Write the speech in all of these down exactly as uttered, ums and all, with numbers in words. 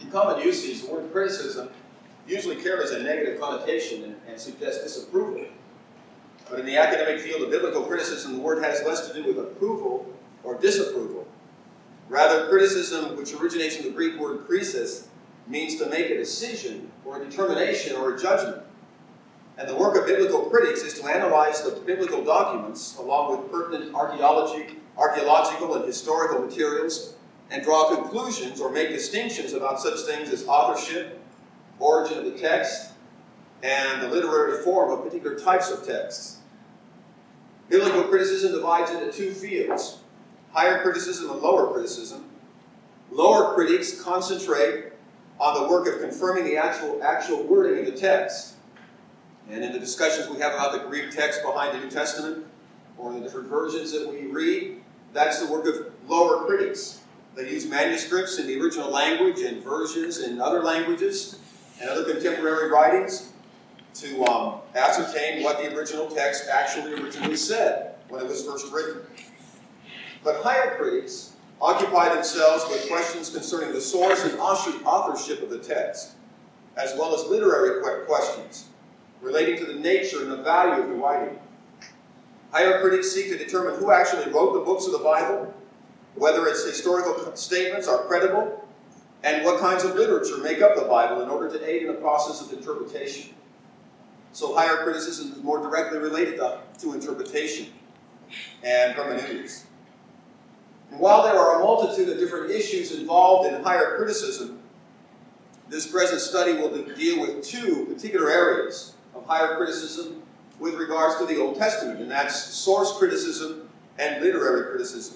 In common usage, the word criticism usually carries a negative connotation and, and suggests disapproval. But in the academic field of biblical criticism, the word has less to do with approval or disapproval. Rather, criticism, which originates from the Greek word krisis, means to make a decision or a determination or a judgment. And the work of biblical critics is to analyze the biblical documents along with pertinent archaeology, archaeological and historical materials and draw conclusions or make distinctions about such things as authorship, origin of the text, and the literary form of particular types of texts. Biblical criticism divides into two fields, higher criticism and lower criticism. Lower critics concentrate on the work of confirming the actual, actual wording of the text. And in the discussions we have about the Greek text behind the New Testament, or the different versions that we read, that's the work of lower critics. They use manuscripts in the original language and versions in other languages and other contemporary writings to um, ascertain what the original text actually originally said when it was first written. But higher critics occupy themselves with questions concerning the source and authorship of the text, as well as literary questions relating to the nature and the value of the writing. Higher critics seek to determine who actually wrote the books of the Bible, whether its historical statements are credible, and what kinds of literature make up the Bible in order to aid in the process of interpretation. So higher criticism is more directly related to, to interpretation and hermeneutics. And while there are a multitude of different issues involved in higher criticism, this present study will deal with two particular areas of higher criticism with regards to the Old Testament, and that's source criticism and literary criticism.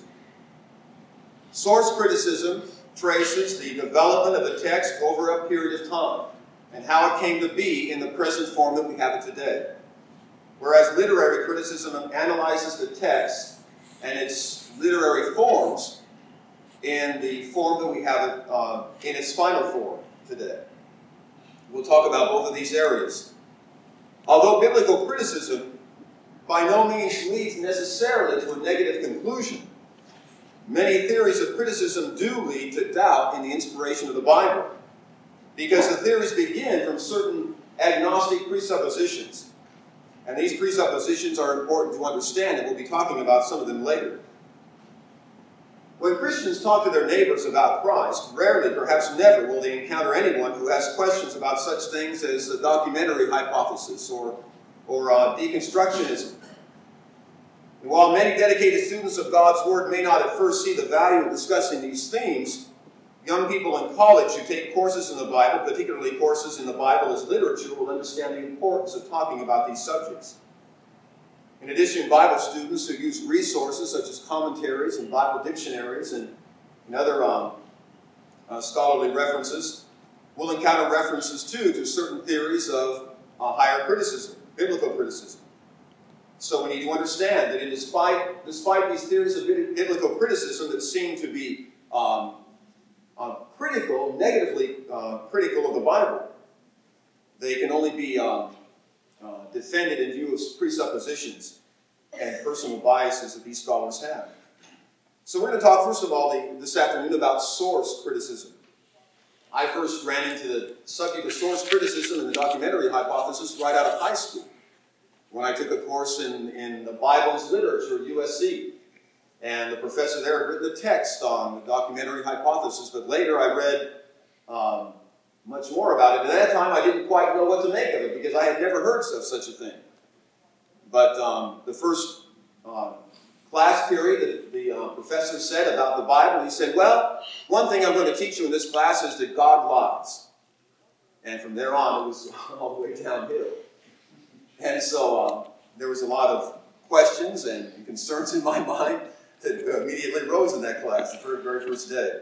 Source criticism traces the development of the text over a period of time and how it came to be in the present form that we have it today. Whereas literary criticism analyzes the text and its literary forms in the form that we have it uh, in its final form today. We'll talk about both of these areas. Although biblical criticism by no means leads necessarily to a negative conclusion, many theories of criticism do lead to doubt in the inspiration of the Bible, because the theories begin from certain agnostic presuppositions. And these presuppositions are important to understand, and we'll be talking about some of them later. When Christians talk to their neighbors about Christ, rarely, perhaps never, will they encounter anyone who has questions about such things as the documentary hypothesis or, or uh, deconstructionism. And while many dedicated students of God's Word may not at first see the value of discussing these themes, young people in college who take courses in the Bible, particularly courses in the Bible as literature, will understand the importance of talking about these subjects. In addition, Bible students who use resources such as commentaries and Bible dictionaries and, and other um, uh, scholarly references will encounter references, too, to certain theories of uh, higher criticism, biblical criticism. So we need to understand that in despite, despite these theories of biblical criticism that seem to be um, uh, critical, negatively uh, critical of the Bible, they can only be um, uh, defended in view of presuppositions and personal biases that these scholars have. So we're going to talk, first of all, the, this afternoon about source criticism. I first ran into the subject of source criticism and the documentary hypothesis right out of high school, when I took a course in, in the Bible's literature at U S C. And the professor there had written a text on the documentary hypothesis, but later I read um, much more about it. And at that time, I didn't quite know what to make of it, because I had never heard of such a thing. But um, the first uh, class period, the, the uh, professor said about the Bible, he said, well, one thing I'm going to teach you in this class is that God lies. And from there on, it was all the way downhill. And so um, there was a lot of questions and, and concerns in my mind that immediately rose in that class the very, very first day.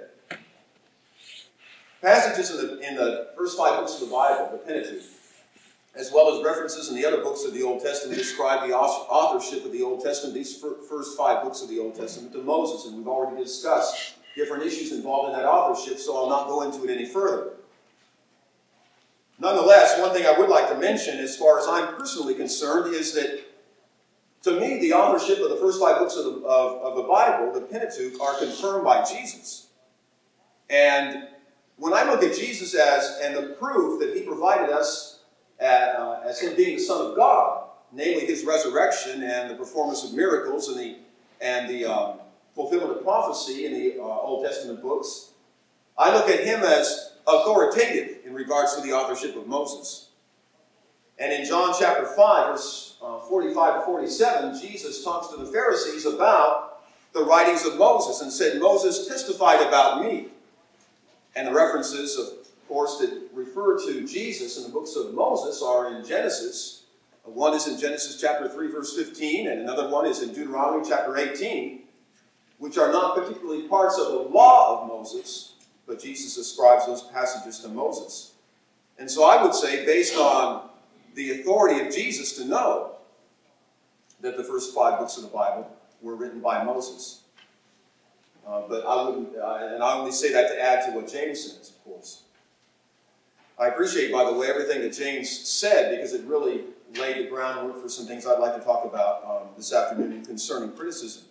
Passages in the, in the first five books of the Bible, the Pentateuch, as well as references in the other books of the Old Testament, describe the authorship of the Old Testament, these first five books of the Old Testament, to Moses. And we've already discussed different issues involved in that authorship, so I'll not go into it any further. Nonetheless, one thing I would like to mention, as far as I'm personally concerned, is that to me, the authorship of the first five books of the, of, of the Bible, the Pentateuch, are confirmed by Jesus. And when I look at Jesus as, and the proof that he provided us at, uh, as him being the Son of God, namely his resurrection and the performance of miracles and the, and the um, fulfillment of prophecy in the uh, Old Testament books, I look at him as authoritative in regards to the authorship of Moses. And in John chapter five, verse uh, forty-five to forty-seven, Jesus talks to the Pharisees about the writings of Moses and said, Moses testified about me. And the references, of course, that refer to Jesus in the books of Moses are in Genesis. One is in Genesis chapter three, verse fifteen, and another one is in Deuteronomy chapter eighteen, which are not particularly parts of the law of Moses, but Jesus ascribes those passages to Moses. And so I would say, based on the authority of Jesus, to know that the first five books of the Bible were written by Moses. Uh, but I wouldn't, uh, and I only say that to add to what James says, of course. I appreciate, by the way, everything that James said, because it really laid the groundwork for some things I'd like to talk about um, this afternoon concerning criticism.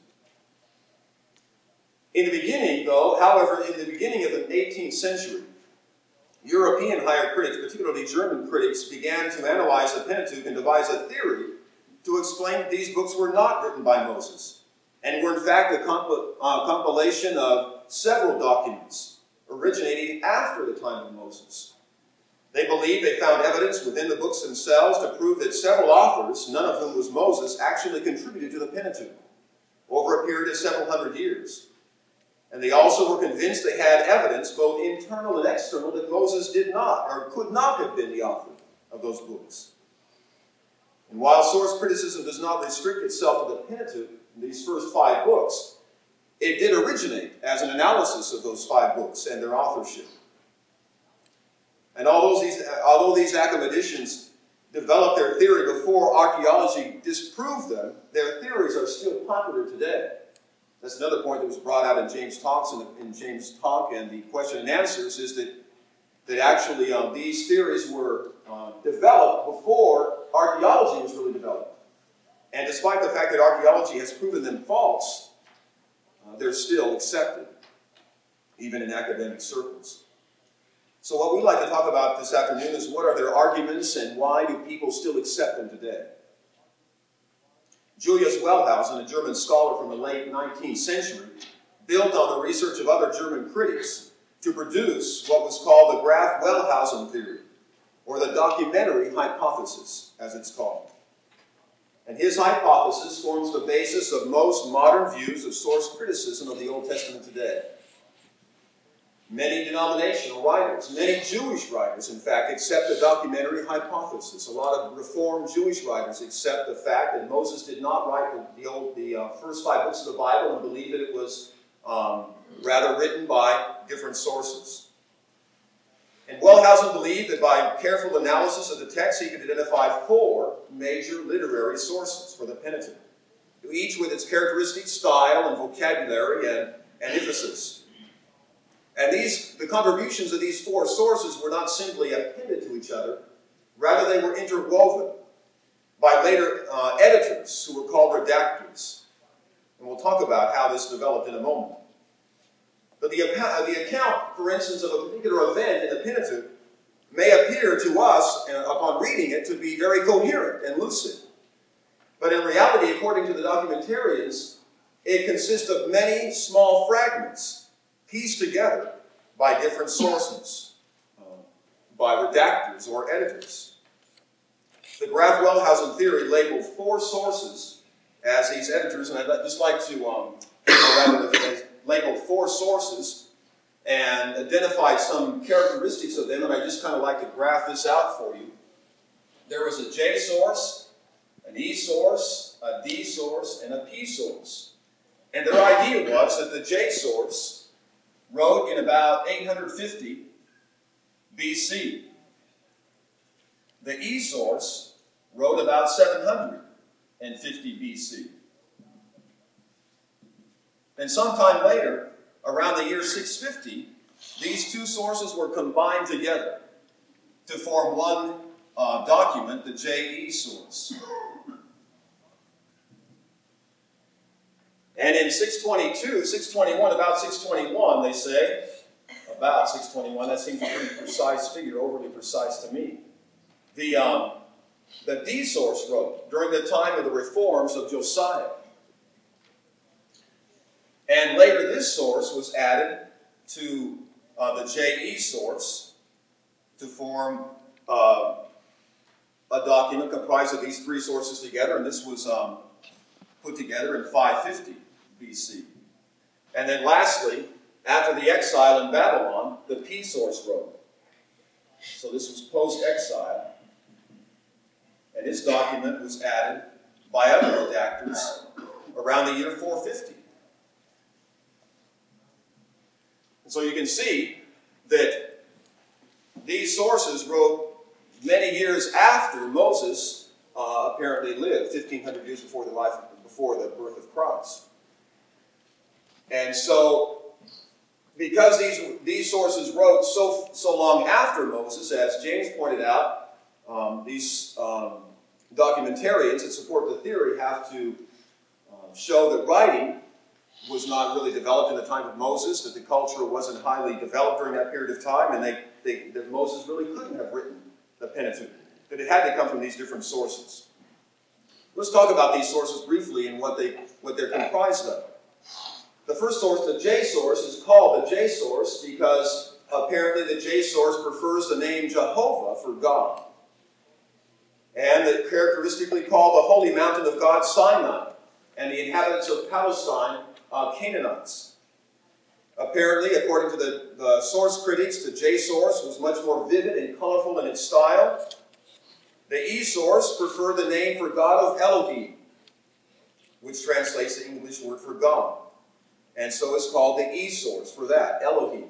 In the beginning, though, however, in the beginning of the eighteenth century, European higher critics, particularly German critics, began to analyze the Pentateuch and devise a theory to explain that these books were not written by Moses, and were in fact a comp- uh, compilation of several documents originating after the time of Moses. They believed they found evidence within the books themselves to prove that several authors, none of whom was Moses, actually contributed to the Pentateuch over a period of several hundred years. And they also were convinced they had evidence, both internal and external, that Moses did not, or could not have been the author of those books. And while source criticism does not restrict itself to the Pentateuch, these first five books, it did originate as an analysis of those five books and their authorship. And although these, although these academicians developed their theory before archaeology disproved them, their theories are still popular today. That's another point that was brought out in James' talks and in James' talk and the question and answers, is that, that actually um, these theories were uh, developed before archaeology was really developed. And despite the fact that archaeology has proven them false, uh, they're still accepted, even in academic circles. So what we'd like to talk about this afternoon is what are their arguments and why do people still accept them today? Julius Wellhausen, a German scholar from the late nineteenth century, built on the research of other German critics to produce what was called the Graff-Wellhausen theory, or the documentary hypothesis, as it's called. And his hypothesis forms the basis of most modern views of source criticism of the Old Testament today. Many denominational writers, many Jewish writers, in fact, accept the documentary hypothesis. A lot of Reformed Jewish writers accept the fact that Moses did not write the, the, old, the uh, first five books of the Bible and believe that it was um, rather written by different sources. And Wellhausen believed that by careful analysis of the text, he could identify four major literary sources for the Pentateuch, each with its characteristic style and vocabulary and, and emphasis. And these, the contributions of these four sources were not simply appended to each other, rather they were interwoven by later uh, editors who were called redactors. And we'll talk about how this developed in a moment. But the, the account, for instance, of a particular event in the Pentateuch may appear to us, uh, upon reading it, to be very coherent and lucid. But in reality, according to the documentarians, it consists of many small fragments pieced together by different sources, uh, by redactors or editors. The Graff-Wellhausen theory labeled four sources as these editors, and I'd just like to, um, or rather, they labeled four sources and identified some characteristics of them, and I just kind of like to graph this out for you. There was a J source, an E source, a D source, and a P source. And their idea was that the J source wrote in about eight hundred fifty B C. The E source wrote about seven hundred fifty B C. And sometime later, around the year six fifty, these two sources were combined together to form one uh, document, the J E source. And in six twenty-two, six twenty-one, about six twenty-one, they say, about six twenty-one. That seems a pretty precise figure, overly precise to me. The, um, the D source wrote during the time of the reforms of Josiah. And later this source was added to uh, the J E source to form uh, a document comprised of these three sources together, and this was um, put together in five fifty B C. And then lastly, after the exile in Babylon, the P source wrote. So this was post-exile, and this document was added by other redactors around the year four fifty. And so you can see that these sources wrote many years after Moses uh, apparently lived, fifteen hundred years before the life, before the birth of Christ. And so, because these, these sources wrote so, so long after Moses, as James pointed out, um, these um, documentarians that support the theory have to uh, show that writing was not really developed in the time of Moses, that the culture wasn't highly developed during that period of time, and they, they, that Moses really couldn't have written the Pentateuch, that it had to come from these different sources. Let's talk about these sources briefly and what, they, what they're comprised of. The first source, the J source, is called the J source because apparently the J source prefers the name Jehovah for God. And it characteristically called the holy mountain of God Sinai, and the inhabitants of Palestine uh, Canaanites. Apparently, according to the, the source critics, the J source was much more vivid and colorful in its style. The E source preferred the name for God of Elohim, which translates the English word for God. And so it's called the E source for that, Elohim.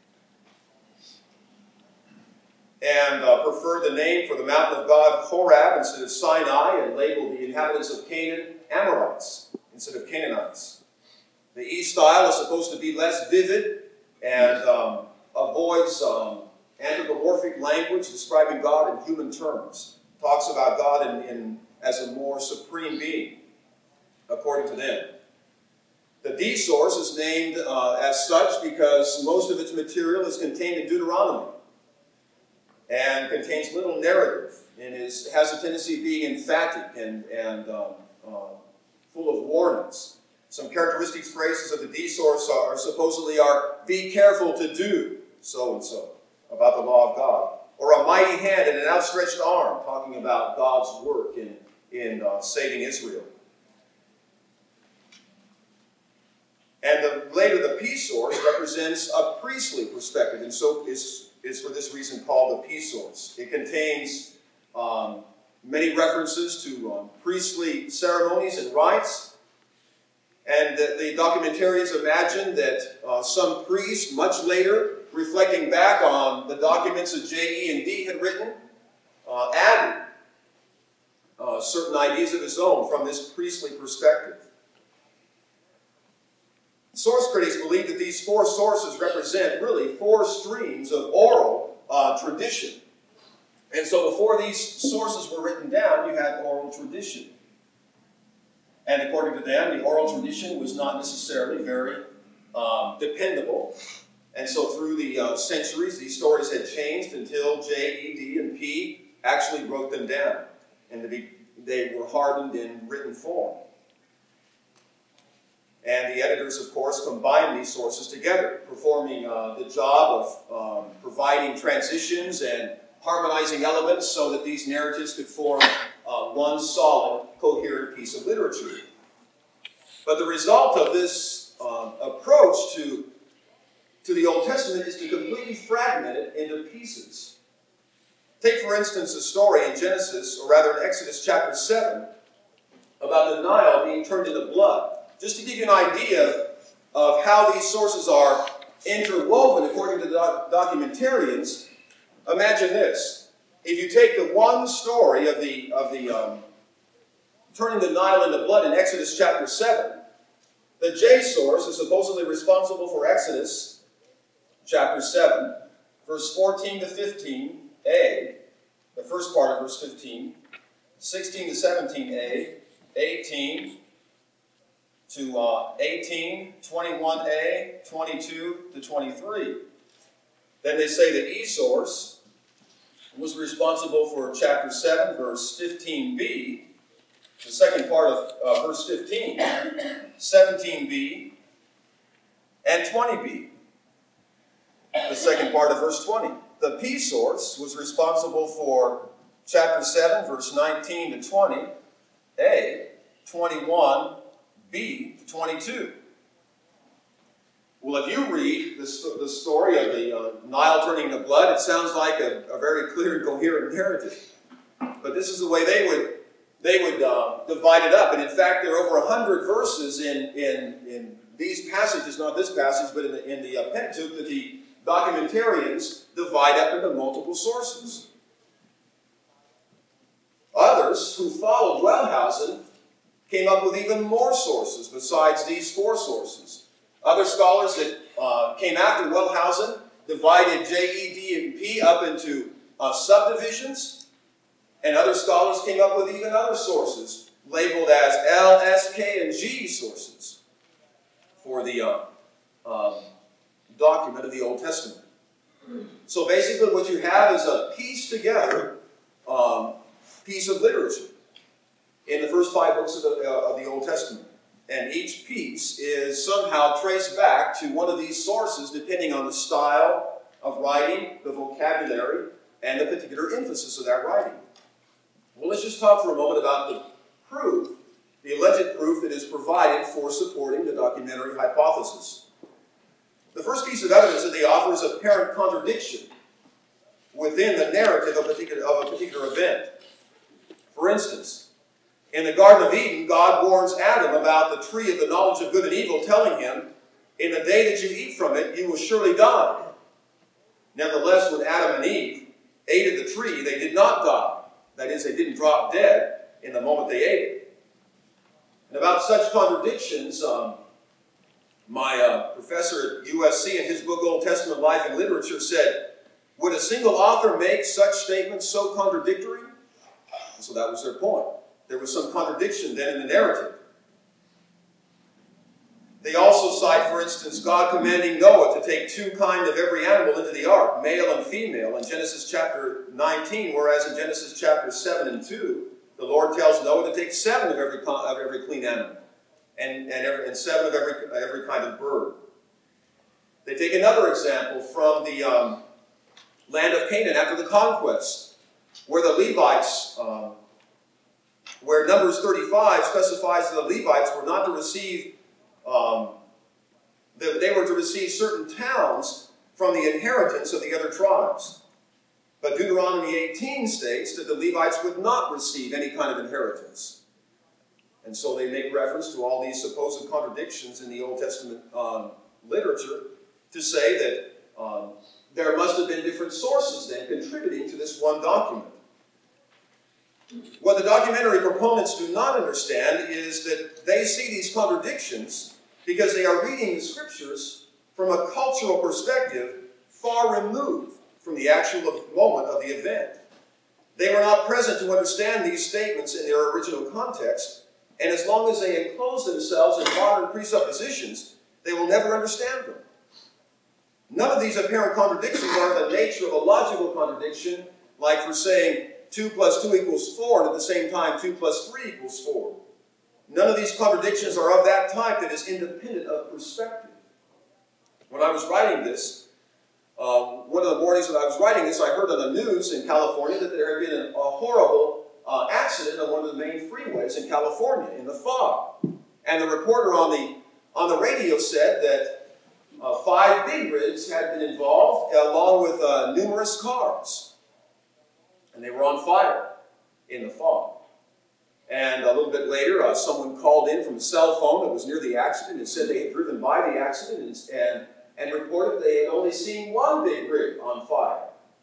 And uh, preferred the name for the mountain of God, Horeb, instead of Sinai, and labeled the inhabitants of Canaan Amorites instead of Canaanites. The E style is supposed to be less vivid and um, avoids um, anthropomorphic language describing God in human terms. Talks about God in, in, as a more supreme being, according to them. The D source is named uh, as such because most of its material is contained in Deuteronomy and contains little narrative and is, has a tendency of being emphatic and, and um, uh, full of warnings. Some characteristic phrases of the D source are, are supposedly are, be careful to do so-and-so, about the law of God. Or a mighty hand and an outstretched arm, talking about God's work in, in uh, saving Israel. And the, later the P source represents a priestly perspective, and so is, is for this reason called the P source. It contains um, many references to um, priestly ceremonies and rites, and the, the documentarians imagine that uh, some priest, much later, reflecting back on the documents that J E and D had written, uh, added uh, certain ideas of his own from this priestly perspective. Source critics believe that these four sources represent really four streams of oral uh, tradition. And so before these sources were written down, you had oral tradition. And according to them, the oral tradition was not necessarily very um, dependable. And so through the uh, centuries, these stories had changed until J, E, D, and P actually wrote them down. And they, they were hardened in written form. And the editors, of course, combined these sources together, performing uh, the job of um, providing transitions and harmonizing elements so that these narratives could form uh, one solid, coherent piece of literature. But the result of this uh, approach to, to the Old Testament is to completely fragment it into pieces. Take, for instance, a story in Genesis, or rather in Exodus chapter seven, about the Nile being turned into blood. Just to give you an idea of how these sources are interwoven according to the doc- documentarians, imagine this. If you take the one story of the, of the um, turning the Nile into blood in Exodus chapter seven, the J source is supposedly responsible for Exodus chapter seven, verse fourteen to fifteen a, the first part of verse fifteen, sixteen to seventeen a, eighteen to uh, eighteen, twenty-one a, twenty-two to twenty-three. Then they say that E-source was responsible for chapter seven, verse fifteen b, the second part of uh, verse fifteen, seventeen b, and twenty b, the second part of verse twenty. The P-source was responsible for chapter seven, verse nineteen to twenty, A, twenty-one, B to twenty-two. Well, if you read the, the story of the uh, Nile turning to blood, it sounds like a, a very clear and coherent narrative. But this is the way they would they would uh, divide it up. And in fact, there are over one hundred verses in, in, in these passages, not this passage, but in the, in the uh, Pentateuch, that the documentarians divide up into multiple sources. Others who followed Wellhausen came up with even more sources besides these four sources. Other scholars that uh, came after Wellhausen divided J, E, D, and P up into uh, subdivisions, and other scholars came up with even other sources labeled as L, S, K, and G sources for the uh, um, document of the Old Testament. So basically what you have is a pieced together um, piece of literature in the first five books of the, uh, of the Old Testament. And each piece is somehow traced back to one of these sources depending on the style of writing, the vocabulary, and the particular emphasis of that writing. Well, let's just talk for a moment about the proof, the alleged proof that is provided for supporting the documentary hypothesis. The first piece of evidence that they offer is apparent contradiction within the narrative of a particular, of a particular event. For instance, in the Garden of Eden, God warns Adam about the tree of the knowledge of good and evil, telling him, "In the day that you eat from it, you will surely die." Nevertheless, when Adam and Eve ate of the tree, they did not die. That is, they didn't drop dead in the moment they ate it. And about such contradictions, um, my uh, professor at U S C in his book, Old Testament Life and Literature, said, "Would a single author make such statements so contradictory?" And so that was their point. There was some contradiction then in the narrative. They also cite, for instance, God commanding Noah to take two kind of every animal into the ark, male and female, in Genesis chapter nineteen, whereas in Genesis chapter seven and two, the Lord tells Noah to take seven of every, of every clean animal, and, and, every, and seven of every, every kind of bird. They take another example from the um, land of Canaan after the conquest, where the Levites... Um, where Numbers thirty-five specifies that the Levites were not to receive, um, that they were to receive certain towns from the inheritance of the other tribes. But Deuteronomy eighteen states that the Levites would not receive any kind of inheritance. And so they make reference to all these supposed contradictions in the Old Testament um, literature to say that um, there must have been different sources then contributing to this one document. What the documentary proponents do not understand is that they see these contradictions because they are reading the scriptures from a cultural perspective far removed from the actual moment of the event. They were not present to understand these statements in their original context, and as long as they enclose themselves in modern presuppositions, they will never understand them. None of these apparent contradictions are of the nature of a logical contradiction, like for saying, two plus two equals four, and at the same time, two plus three equals four. None of these contradictions are of that type that is independent of perspective. When I was writing this, um, one of the mornings that I was writing this, I heard on the news in California that there had been a, a horrible uh, accident on one of the main freeways in California in the fog. And the reporter on the, on the radio said that uh, five big rigs had been involved, along with uh, numerous cars. And they were on fire in the fog. And a little bit later, uh, someone called in from a cell phone that was near the accident and said they had driven by the accident and, and, and reported they had only seen one big rig on fire.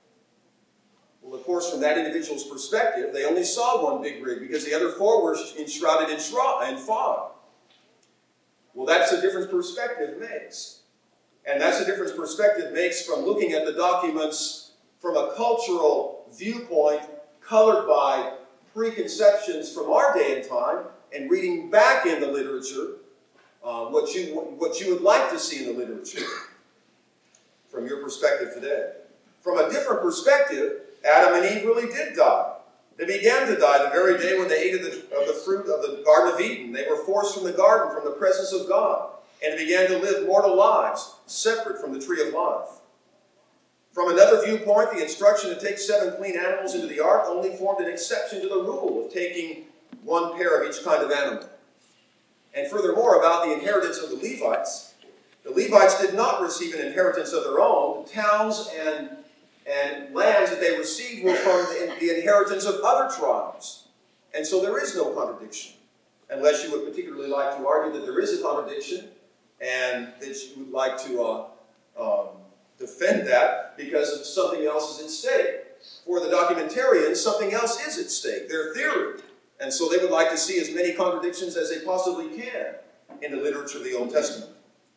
Well, of course, from that individual's perspective, they only saw one big rig because the other four were enshrouded in, shroud, in fog. Well, that's the difference perspective makes. And that's the difference perspective makes from looking at the documents from a cultural viewpoint colored by preconceptions from our day and time, and reading back in the literature uh, what you what you would like to see in the literature from your perspective today. From a different perspective, Adam and Eve really did die. They began to die the very day when they ate of the, of the fruit of the Garden of Eden. They were forced from the garden, from the presence of God, and began to live mortal lives separate from the tree of life. From another viewpoint, the instruction to take seven clean animals into the ark only formed an exception to the rule of taking one pair of each kind of animal. And furthermore, about the inheritance of the Levites, the Levites did not receive an inheritance of their own. The towns and, and lands that they received were from the, the inheritance of other tribes. And so there is no contradiction, unless you would particularly like to argue that there is a contradiction and that you would like to uh, um, defend that because something else is at stake. For the documentarians, something else is at stake, their theory. And so they would like to see as many contradictions as they possibly can in the literature of the Old Testament.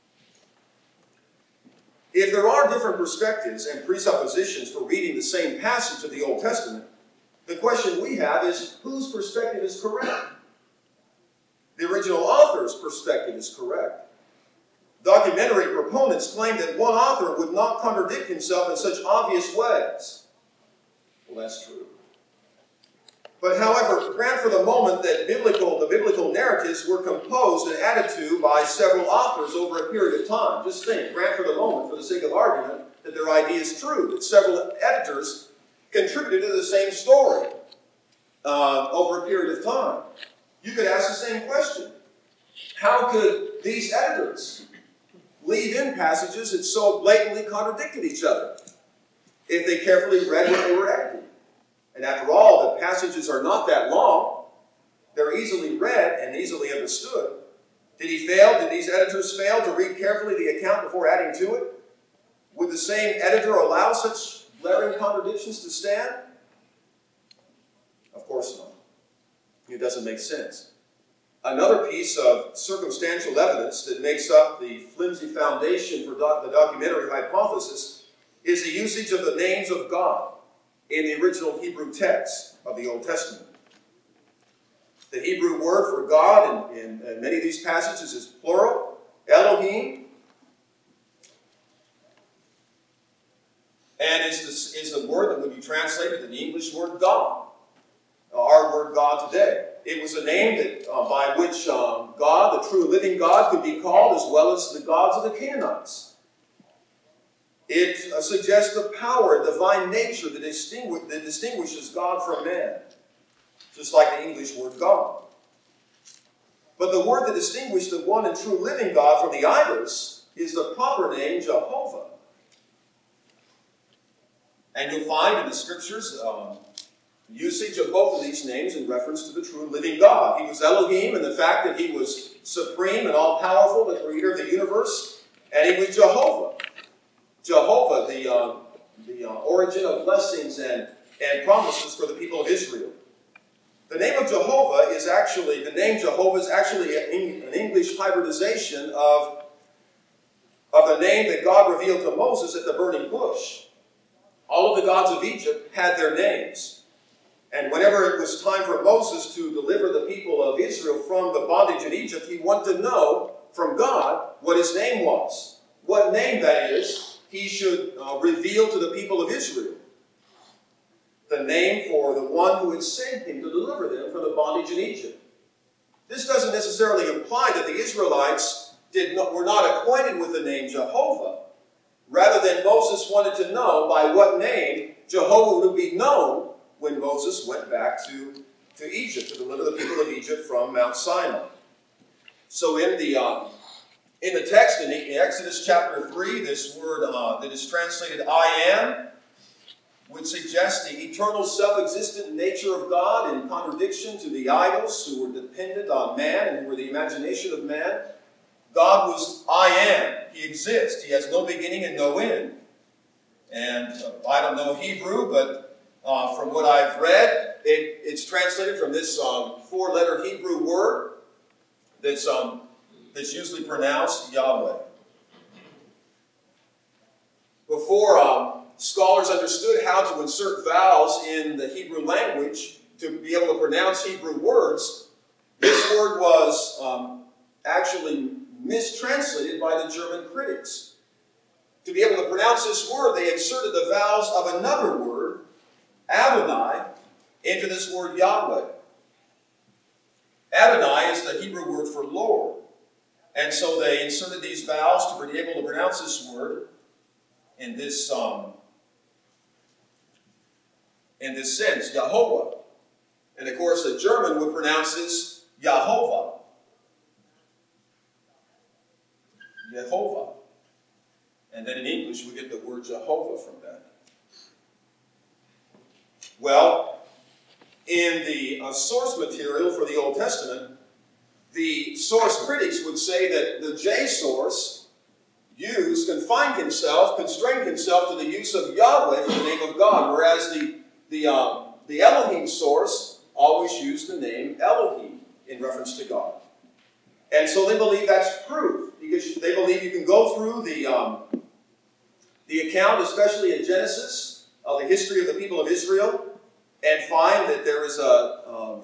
If there are different perspectives and presuppositions for reading the same passage of the Old Testament, the question we have is, whose perspective is correct? The original author's perspective is correct. Documentary proponents claim that one author would not contradict himself in such obvious ways. Well, that's true. But however, grant for the moment that biblical, the biblical narratives were composed and added to by several authors over a period of time. Just think, grant for the moment, for the sake of argument, that their idea is true, that several editors contributed to the same story uh, over a period of time. You could ask the same question. How could these editors leave in passages that so blatantly contradicted each other if they carefully read what they were editing? And after all, the passages are not that long. They're easily read and easily understood. Did he fail? Did these editors fail to read carefully the account before adding to it? Would the same editor allow such glaring contradictions to stand? Of course not. It doesn't make sense. Another piece of circumstantial evidence that makes up the flimsy foundation for doc- the documentary hypothesis is the usage of the names of God in the original Hebrew text of the Old Testament. The Hebrew word for God in, in, in many of these passages is plural, Elohim, and is the, is the word that would be translated to the English word God, our word God today. It was a name that uh, by which um, God, the true living God, could be called, as well as the gods of the Canaanites. It uh, suggests the power, divine nature that, distingu- that distinguishes God from man, just like the English word God. But the word that distinguished the one and true living God from the idols is the proper name Jehovah. And you'll find in the scriptures um, usage of both of these names in reference to the true living God. He was Elohim in the fact that he was supreme and all-powerful, the creator of the universe, and he was Jehovah. Jehovah, the, uh, the uh, origin of blessings and, and promises for the people of Israel. The name of Jehovah is actually, the name Jehovah is actually an English hybridization of, of the name that God revealed to Moses at the burning bush. All of the gods of Egypt had their names. And whenever it was time for Moses to deliver the people of Israel from the bondage in Egypt, he wanted to know from God what his name was. What name, that is, he should uh, reveal to the people of Israel. The name for the one who had sent him to deliver them from the bondage in Egypt. This doesn't necessarily imply that the Israelites did not, were not acquainted with the name Jehovah. Rather than Moses wanted to know by what name Jehovah would be known when Moses went back to, to Egypt to deliver the people of Egypt from Mount Sinai. So in the um, in the text in Exodus chapter three, this word uh, that is translated "I am" would suggest the eternal self-existent nature of God in contradiction to the idols who were dependent on man and who were the imagination of man. God was I am. He exists. He has no beginning and no end. And uh, I don't know Hebrew, but uh, from what I've read, it, it's translated from this um, four-letter Hebrew word that's, um, that's usually pronounced Yahweh. Before um, scholars understood how to insert vowels in the Hebrew language to be able to pronounce Hebrew words, this word was um, actually mistranslated by the German critics to be able to pronounce this word, they inserted the vowels of another word, Adonai, into this word Yahweh. Adonai is the Hebrew word for Lord. And so they inserted these vowels to be able to pronounce this word in this, um, in this sense, Jehovah. And of course, the German would pronounce this Jehovah. Jehovah. And then in English, we get the word Jehovah from that. Well, in the uh, source material for the Old Testament, the source critics would say that the J source used, confined himself, constrained himself to the use of Yahweh for the name of God, whereas the, the, uh, the Elohim source always used the name Elohim in reference to God. And so they believe that's proof, because they believe you can go through the, um, the account, especially in Genesis, of the history of the people of Israel, and find that there is a, um,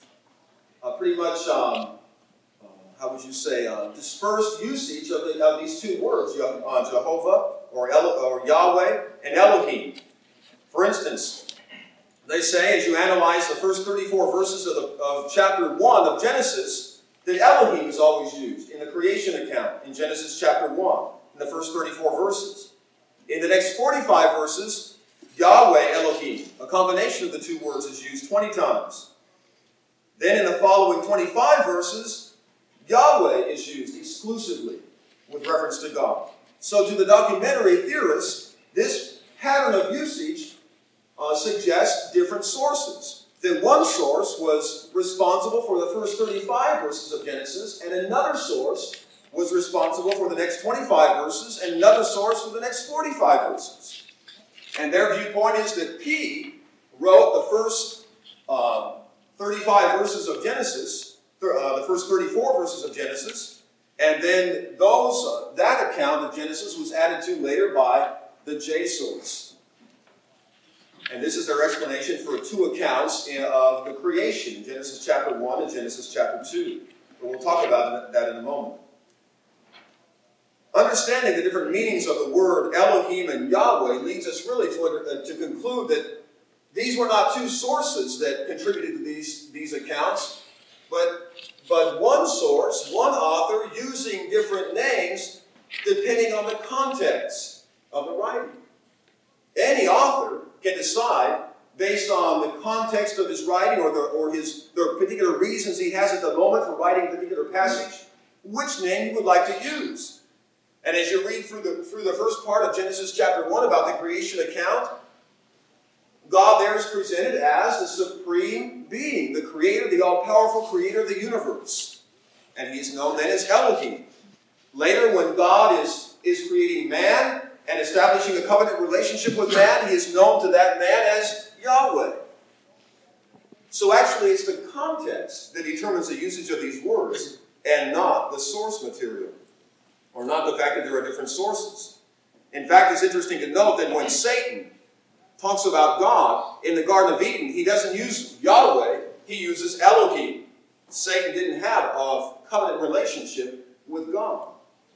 a pretty much, um, uh, how would you say, uh, dispersed usage of, the, of these two words, uh, Jehovah or, El, or Yahweh and Elohim. For instance, they say, as you analyze the first thirty-four verses of, the, of chapter one of Genesis, that Elohim is always used in the creation account in Genesis chapter one, in the first thirty-four verses. In the next forty-five verses, Yahweh Elohim, a combination of the two words, is used twenty times. Then in the following twenty-five verses, Yahweh is used exclusively with reference to God. So to the documentary theorists, this pattern of usage uh, suggests different sources. That one source was responsible for the first thirty-five verses of Genesis, and another source was responsible for the next twenty-five verses, and another source for the next forty-five verses. And their viewpoint is that P wrote the first uh, thirty-five verses of Genesis, uh, the first thirty-four verses of Genesis, and then those uh, that account of Genesis was added to later by the J source. And this is their explanation for two accounts in, of the creation, Genesis chapter one and Genesis chapter two. But we'll talk about that in a moment. Understanding the different meanings of the word Elohim and Yahweh leads us really to, uh, to conclude that these were not two sources that contributed to these, these accounts, but, but one source, one author, using different names depending on the context of the writing. Any author can decide, based on the context of his writing or, the, or his, the particular reasons he has at the moment for writing a particular passage, which name he would like to use. And as you read through the, through the first part of Genesis chapter one about the creation account, God there is presented as the supreme being, the creator, the all-powerful creator of the universe. And he is known then as Elohim. Later, when God is, is creating man and establishing a covenant relationship with man, he is known to that man as Yahweh. So actually, it's the context that determines the usage of these words and not the source material, or not the fact that there are different sources. In fact, it's interesting to note that when Satan talks about God in the Garden of Eden, he doesn't use Yahweh, he uses Elohim. Satan didn't have a covenant relationship with God.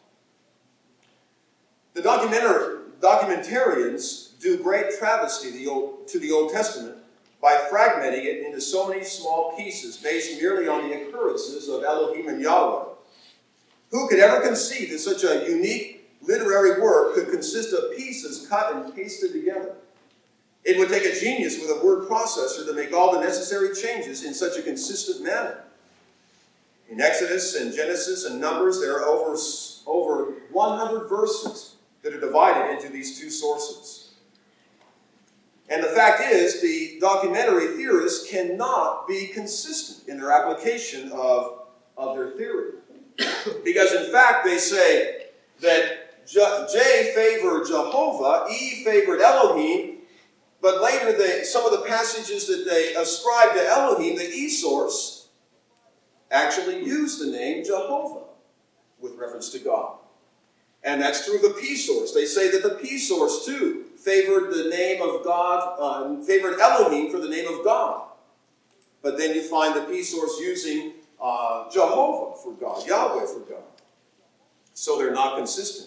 The documentarians do great travesty the Old, to the Old Testament by fragmenting it into so many small pieces based merely on the occurrences of Elohim and Yahweh. Who could ever conceive that such a unique literary work could consist of pieces cut and pasted together? It would take a genius with a word processor to make all the necessary changes in such a consistent manner. In Exodus and Genesis and Numbers, there are over, over one hundred verses that are divided into these two sources. And the fact is, the documentary theorists cannot be consistent in their application of, of their theory. Because in fact, they say that J favored Jehovah, E favored Elohim, but later they, some of the passages that they ascribe to Elohim, the E source, actually use the name Jehovah with reference to God. And that's through the P source. They say that the P source, too, favored the name of God, uh, favored Elohim for the name of God. But then you find the P source using uh, Jehovah for God, Yahweh for God. So they're not consistent.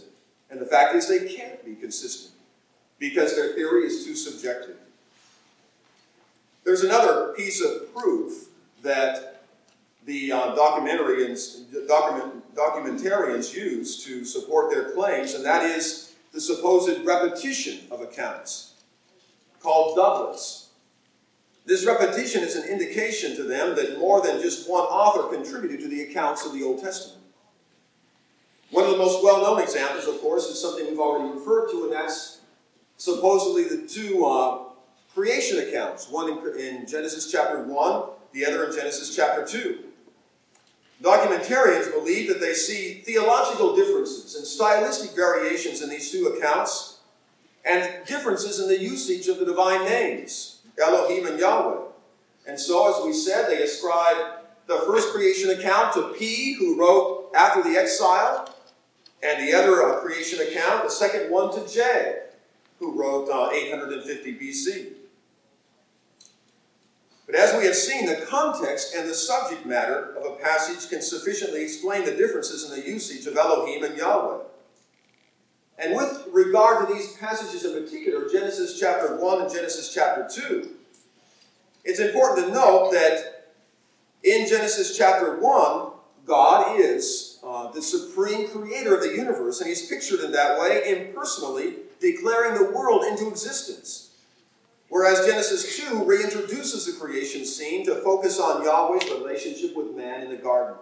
And the fact is they can't be consistent because their theory is too subjective. There's another piece of proof that the uh, documentarians, document, documentarians use to support their claims, and that is the supposed repetition of accounts, called doublets. This repetition is an indication to them that more than just one author contributed to the accounts of the Old Testament. One of the most well-known examples, of course, is something we've already referred to, and that's supposedly the two uh, creation accounts, one in, in Genesis chapter one, the other in Genesis chapter two. Documentarians believe that they see theological differences and stylistic variations in these two accounts and differences in the usage of the divine names, Elohim and Yahweh. And so, as we said, they ascribe the first creation account to P, who wrote after the exile, and the other uh, creation account, the second one, to J, who wrote uh, eight hundred fifty B C. But as we have seen, the context and the subject matter of a passage can sufficiently explain the differences in the usage of Elohim and Yahweh. And with regard to these passages in particular, Genesis chapter one and Genesis chapter two, it's important to note that in Genesis chapter one, God is uh, the supreme creator of the universe, and he's pictured in that way, impersonally declaring the world into existence. Whereas Genesis two reintroduces the creation scene to focus on Yahweh's relationship with man in the garden.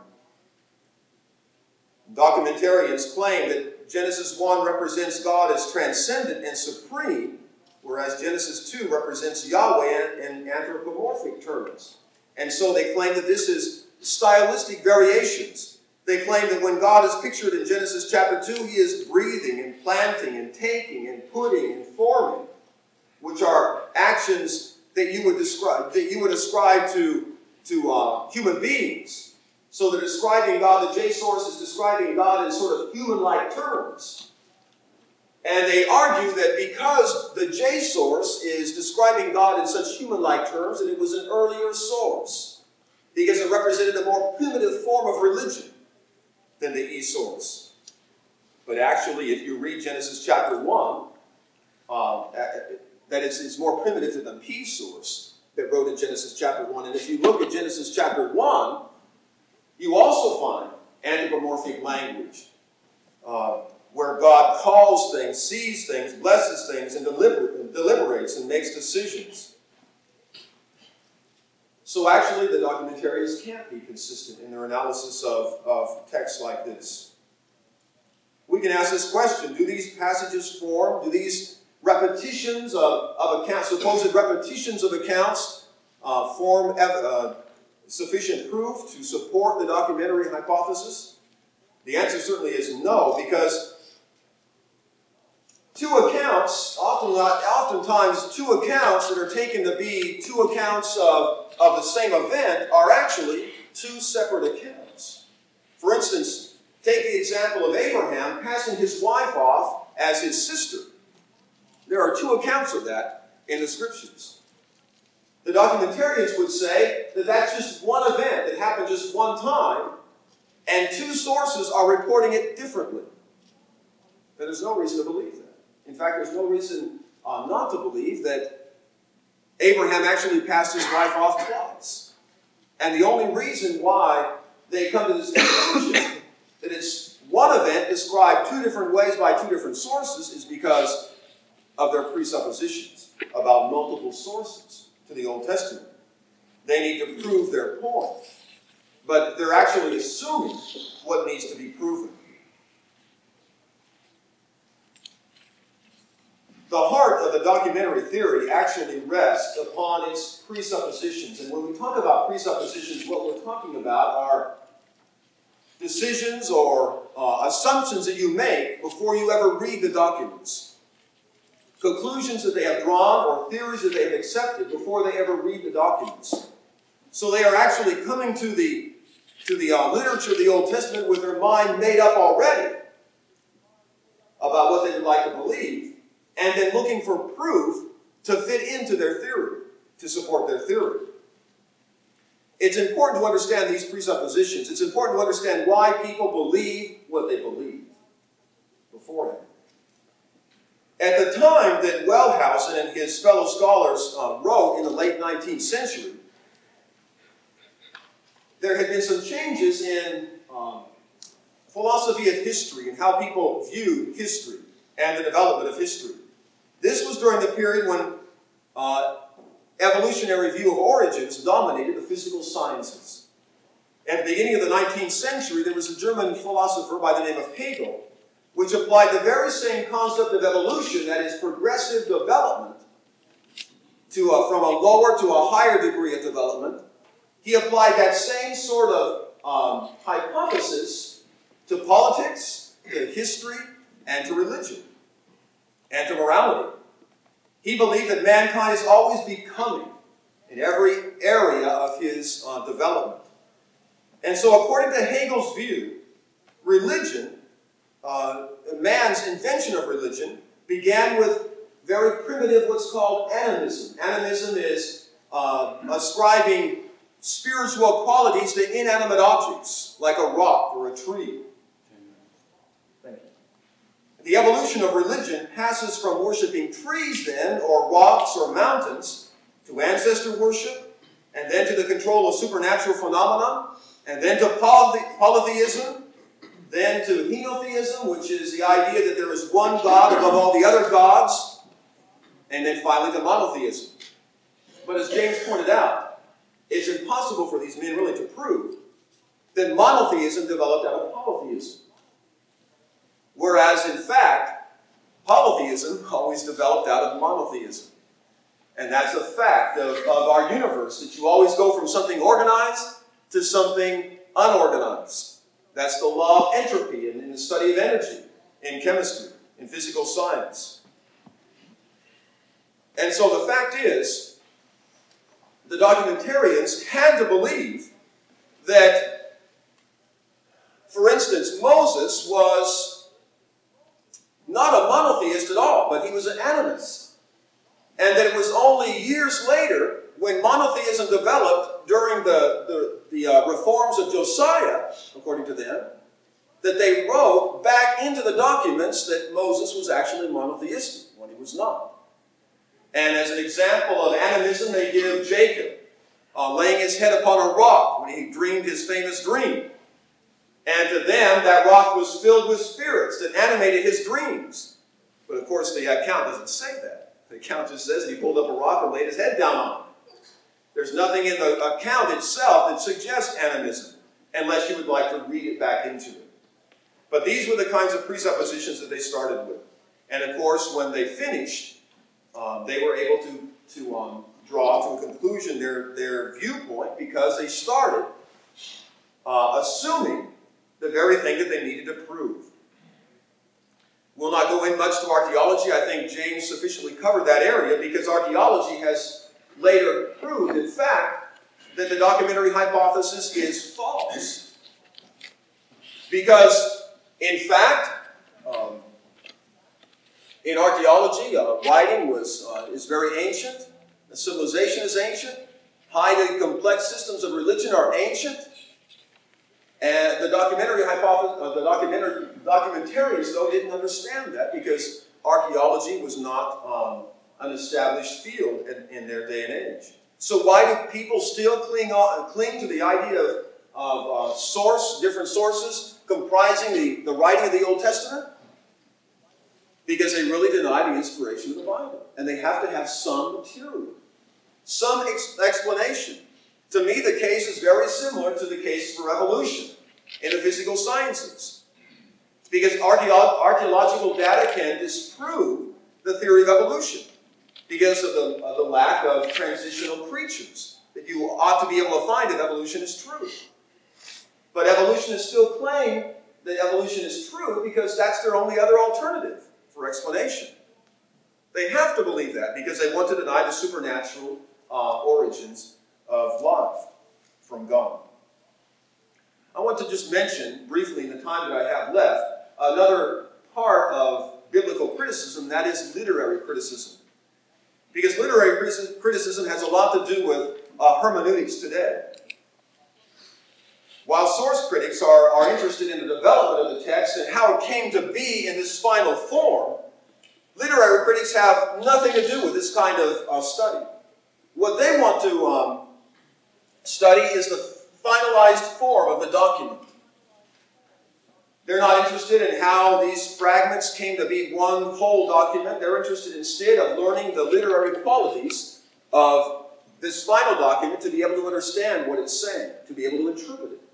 Documentarians claim that Genesis one represents God as transcendent and supreme, whereas Genesis two represents Yahweh in anthropomorphic terms. And so they claim that this is stylistic variations. They claim that when God is pictured in Genesis chapter two, he is breathing and planting and taking and putting and forming, which are actions that you would describe, that you would ascribe to, to uh, human beings. So they're describing God, the J-source is describing God in sort of human-like terms. And they argue that because the J-source is describing God in such human-like terms, that it was an earlier source, because it represented a more primitive form of religion than the E-source. But actually, if you read Genesis chapter one, uh, that it's, it's more primitive than the P-source that wrote in Genesis chapter one. And if you look at Genesis chapter one, you also find anthropomorphic language, uh, where God calls things, sees things, blesses things, and deliber- deliberates and makes decisions. So actually, the documentarians can't be consistent in their analysis of, of texts like this. We can ask this question: do these passages form, do these repetitions of, of accounts, supposed repetitions of accounts, uh, form uh, sufficient proof to support the documentary hypothesis? The answer certainly is no, because two accounts, often not, oftentimes two accounts that are taken to be two accounts of, of the same event are actually two separate accounts. For instance, take the example of Abraham passing his wife off as his sister. There are two accounts of that in the Scriptures. The documentarians would say that that's just one event that happened just one time, and two sources are reporting it differently. But there's no reason to believe that. In fact, there's no reason uh, not to believe that Abraham actually passed his wife off twice. And the only reason why they come to this conclusion that it's one event described two different ways by two different sources is because of their presuppositions about multiple sources to the Old Testament. They need to prove their point. But they're actually assuming what needs to be proven. The heart of the documentary theory actually rests upon its presuppositions. And when we talk about presuppositions, what we're talking about are decisions or uh, assumptions that you make before you ever read the documents. Conclusions that they have drawn or theories that they have accepted before they ever read the documents. So they are actually coming to the, to the uh, literature of the Old Testament with their mind made up already about what they would like to believe, and then looking for proof to fit into their theory, to support their theory. It's important to understand these presuppositions. It's important to understand why people believe what they believe beforehand. At the time that Wellhausen and his fellow scholars uh, wrote in the late nineteenth century, there had been some changes in um, philosophy of history and how people viewed history and the development of history. This was during the period when uh, evolutionary view of origins dominated the physical sciences. At the beginning of the nineteenth century, there was a German philosopher by the name of Hegel, which applied the very same concept of evolution, that is, progressive development, to a, from a lower to a higher degree of development. He applied that same sort of um, hypothesis to politics, to history, and to religion, and to morality. He believed that mankind is always becoming in every area of his uh, development. And so according to Hegel's view, religion, uh, man's invention of religion, began with very primitive what's called animism. Animism is uh, ascribing spiritual qualities to inanimate objects, like a rock or a tree. Thank you. The evolution of religion passes from worshiping trees then, or rocks or mountains, to ancestor worship, and then to the control of supernatural phenomena, and then to polythe- polytheism, then to henotheism, which is the idea that there is one God above all the other gods, and then finally to monotheism. But as James pointed out, it's impossible for these men really to prove that monotheism developed out of polytheism. Whereas, in fact, polytheism always developed out of monotheism. And that's a fact of, of our universe, that you always go from something organized to something unorganized. That's the law of entropy in, in the study of energy, in chemistry, in physical science. And so the fact is, the documentarians had to believe that, for instance, Moses was not a monotheist at all, but he was an animist. And that it was only years later, when monotheism developed during the, the, the uh, reforms of Josiah, according to them, that they wrote back into the documents that Moses was actually monotheistic, when he was not. And as an example of animism, they give Jacob uh, laying his head upon a rock when he dreamed his famous dream. And to them, that rock was filled with spirits that animated his dreams. But of course, the account doesn't say that. The account just says that he pulled up a rock and laid his head down on it. There's nothing in the account itself that suggests animism, unless you would like to read it back into it. But these were the kinds of presuppositions that they started with. And of course, when they finished, um, they were able to, to um, draw to a conclusion their, their viewpoint, because they started uh, assuming the very thing that they needed to prove. We'll not go in much to archaeology. I think James sufficiently covered that area, because archaeology has later proved, in fact, that the documentary hypothesis is false. Because, in fact, um, in archaeology, uh, writing was, uh, is very ancient. The civilization is ancient. Highly complex systems of religion are ancient. And the documentary hypothesis, uh, the documentary, documentarians, though, didn't understand that, because archaeology was not um, an established field in, in their day and age. So why do people still cling on, cling to the idea of, of uh, source, different sources comprising the, the writing of the Old Testament? Because they really deny the inspiration of the Bible. And they have to have some material, some ex- explanation. To me, the case is very similar to the case for evolution in the physical sciences. Because archaeo- archaeological data can disprove the theory of evolution because of the, of the lack of transitional creatures that you ought to be able to find if evolution is true. But evolutionists still claim that evolution is true because that's their only other alternative for explanation. They have to believe that because they want to deny the supernatural uh, origins of life from God. I want to just mention briefly in the time that I have left another part of biblical criticism, that is literary criticism. Because literary criticism has a lot to do with uh, hermeneutics today. While source critics are, are interested in the development of the text and how it came to be in this final form, Literary critics have nothing to do with this kind of uh, study. What they want to um, study is the finalized form of the document. They're not interested in how these fragments came to be one whole document. They're interested instead of learning the literary qualities of this final document to be able to understand what it's saying, to be able to interpret it.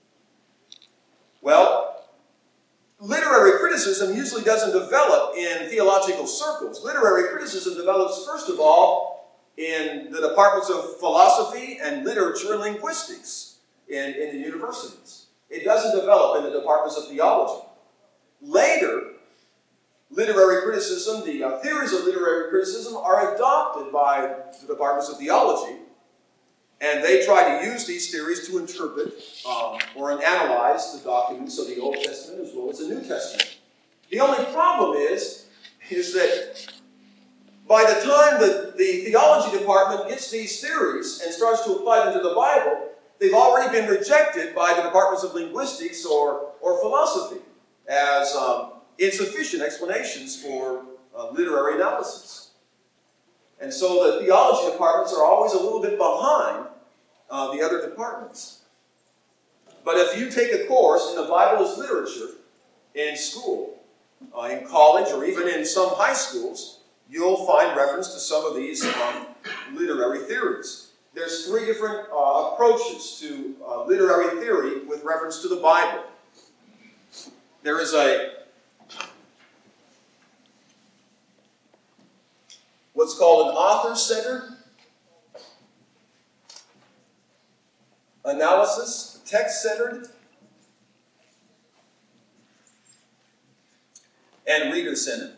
Well, literary criticism usually doesn't develop in theological circles. Literary criticism develops, first of all, in the departments of philosophy and literature and linguistics in, in the universities. It doesn't develop in the departments of theology. Later, literary criticism, the uh, theories of literary criticism are adopted by the departments of theology, and they try to use these theories to interpret um, or analyze the documents of the Old Testament as well as the New Testament. The only problem is, is that by the time that the theology department gets these theories and starts to apply them to the Bible, they've already been rejected by the departments of linguistics or, or philosophy as um, insufficient explanations for uh, literary analysis. And so the theology departments are always a little bit behind uh, the other departments. But if you take a course in the Bible as literature in school, uh, in college, or even in some high schools, you'll find reference to some of these um, literary theories. There's three different uh, approaches to uh, literary theory with reference to the Bible. There is a what's called an author-centered analysis, text-centered, and reader-centered.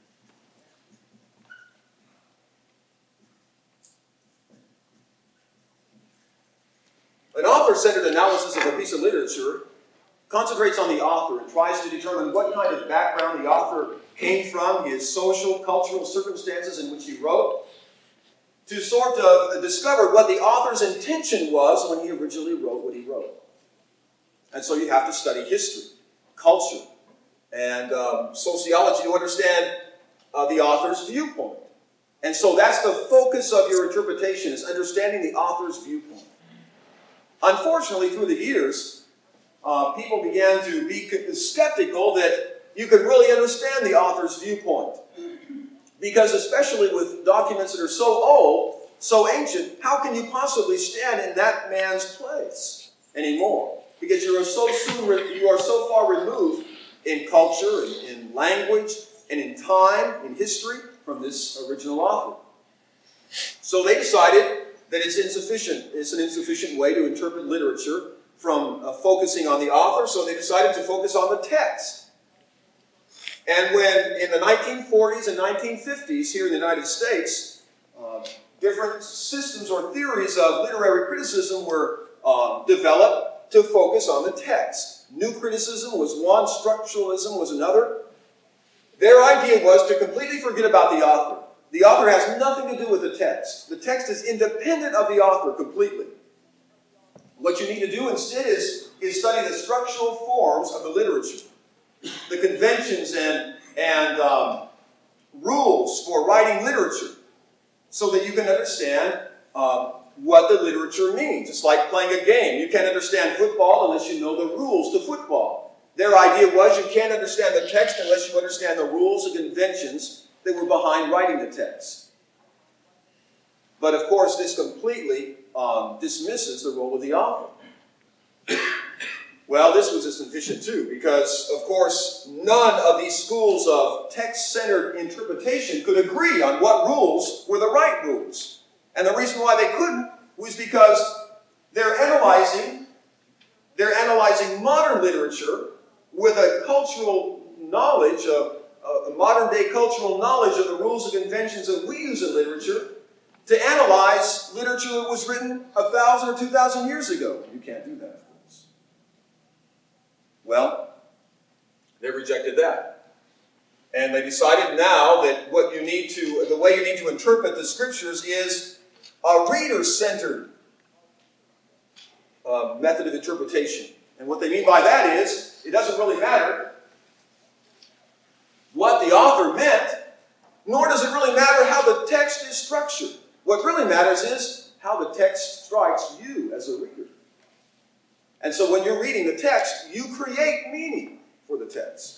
An author-centered analysis of a piece of literature concentrates on the author and tries to determine what kind of background the author came from, his social, cultural circumstances in which he wrote, to sort of discover what the author's intention was when he originally wrote what he wrote. And so you have to study history, culture, and um, sociology to understand uh, the author's viewpoint. And so that's the focus of your interpretation, is understanding the author's viewpoint. Unfortunately, through the years, uh, people began to be skeptical that you could really understand the author's viewpoint. Because especially with documents that are so old, so ancient, how can you possibly stand in that man's place anymore? Because you are so soon, you are so far removed in culture, in, in language, and in time, in history, from this original author. So they decided that it's insufficient. It's an insufficient way to interpret literature from uh, focusing on the author, so they decided to focus on the text. And when, in the nineteen forties and nineteen fifties, here in the United States, uh, different systems or theories of literary criticism were uh, developed to focus on the text. New criticism was one, structuralism was another. Their idea was to completely forget about the author. The author has nothing to do with the text. The text is independent of the author completely. What you need to do instead is, is study the structural forms of the literature, the conventions and, and um, rules for writing literature, so that you can understand uh, what the literature means. It's like playing a game. You can't understand football unless you know the rules to football. Their idea was you can't understand the text unless you understand the rules and conventions that were behind writing the text. But of course, this completely um, dismisses the role of the author. Well, this was insufficient too, because of course, none of these schools of text-centered interpretation could agree on what rules were the right rules. And the reason why they couldn't was because they're analyzing, they're analyzing modern literature with a cultural knowledge of Uh, modern-day cultural knowledge of the rules and conventions that we use in literature to analyze literature that was written a thousand or two thousand years ago. You can't do that, of course. Well, they rejected that. And they decided now that what you need to, the way you need to interpret the scriptures is a reader-centered uh, method of interpretation. And what they mean by that is, it doesn't really matter what the author meant, Nor does it really matter how the text is structured. What really matters is how the text strikes you as a reader. And so when you're reading the text, you create meaning for the text.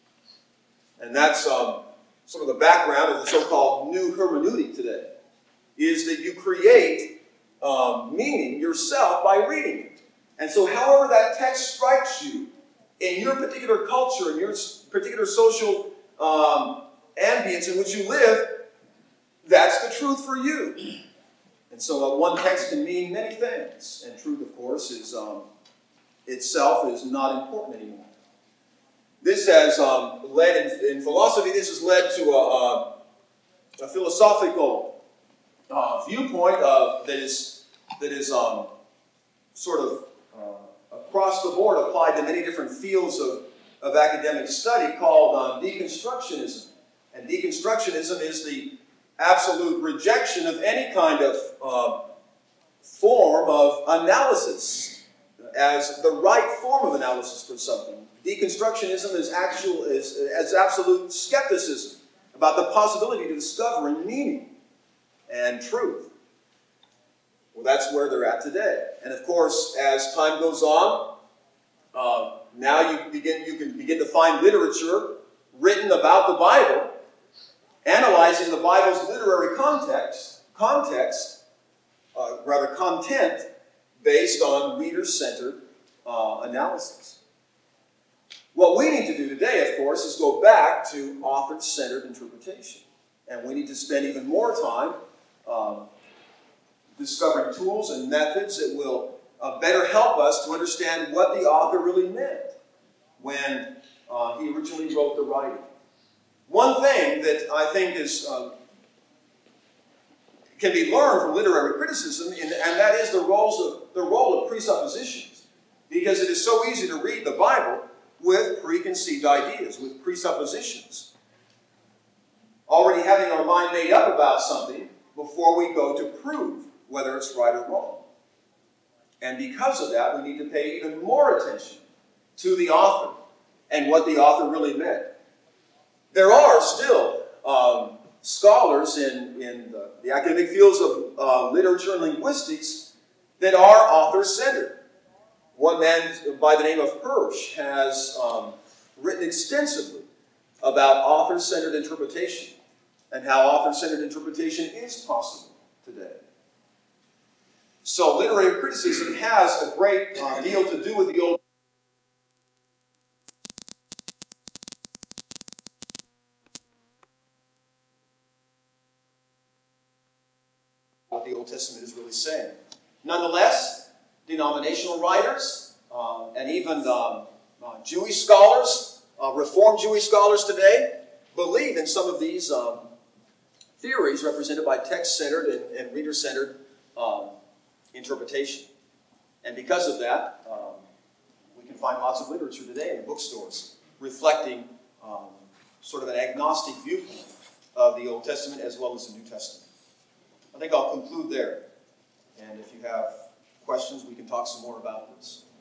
And that's um, sort of the background of the so-called new hermeneutic today, is that you create um, meaning yourself by reading it. And so however that text strikes you in your particular culture, in your particular social um, ambience in which you live, that's the truth for you. And so uh, one text can mean many things. And truth, of course, is um, itself is not important anymore. This has um, led, in, in philosophy, this has led to a, a, a philosophical uh, viewpoint of, that is, that is um, sort of uh, across the board applied to many different fields of, of academic study called um, deconstructionism. And deconstructionism is the absolute rejection of any kind of uh, form of analysis as the right form of analysis for something. Deconstructionism is actual is, is absolute skepticism about the possibility to discover meaning and truth. Well, that's where they're at today. And of course, as time goes on, uh, now you begin you can begin to find literature written about the Bible, analyzing the Bible's literary context, context, uh, rather content, based on reader-centered uh, analysis. What we need to do today, of course, is go back to author-centered interpretation. And we need to spend even more time um, discovering tools and methods that will uh, better help us to understand what the author really meant when uh, he originally wrote the writing. One thing that I think is um, can be learned from literary criticism, and that is the roles of the role of presuppositions, because it is so easy to read the Bible with preconceived ideas, with presuppositions, already having our mind made up about something before we go to prove whether it's right or wrong. And because of that, we need to pay even more attention to the author and what the author really meant. There are still um, scholars in, in the, the academic fields of uh, literature and linguistics that are author-centered. One man by the name of Hirsch has um, written extensively about author-centered interpretation and how author-centered interpretation is possible today. So literary criticism has a great uh, deal to do with the Old what the Old Testament is really saying. Nonetheless, denominational writers uh, and even um, uh, Jewish scholars, uh, Reformed Jewish scholars today, believe in some of these um, theories represented by text-centered and, and reader-centered um, interpretation. And because of that, um, we can find lots of literature today in bookstores reflecting um, sort of an agnostic viewpoint of the Old Testament as well as the New Testament. I think I'll conclude there. And if you have questions, we can talk some more about this.